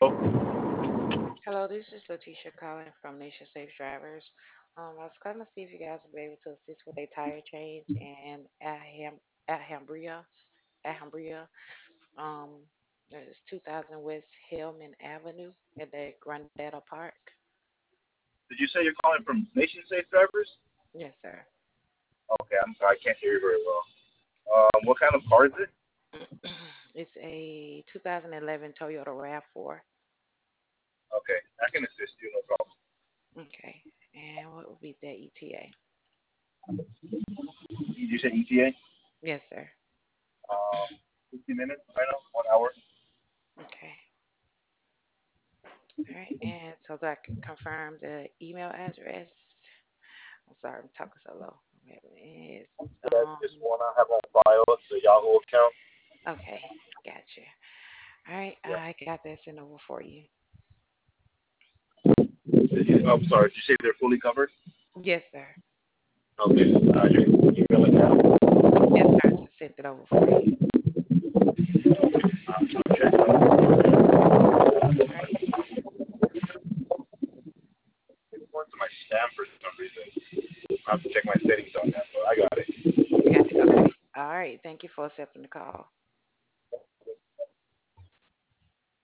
Hello, this is Letitia calling from Nation Safe Drivers. I was calling to see if you guys would be able to assist with a tire change in Alhambria. Um, it's 2000 West Hillman Avenue at the Grandetta Park. Did you say you're calling from Nation Safe Drivers? Yes, sir. Okay, I'm sorry, I can't hear you very well. What kind of car is it? It's a 2011 Toyota RAV4. Okay, I can assist you, no problem. Okay, and what would be the ETA? You said ETA? Yes, sir. 50 minutes, I know, 1 hour. Okay. All right, and so that I can confirm the email address. I'm sorry, I'm talking so low. It's Yeah, just one I have on file, the Yahoo account. okay, gotcha. All right, Yeah. I got that sent over for you. I'm sorry, did you say they're fully covered? Yes, sir. Okay, you're emailing now. Yes, sir. I just sent it over for you. I'm checking. All right, It's going to my spam for some reason. I have to check my settings on that, but I got it. you got it. Okay. All right. Thank you for accepting the call.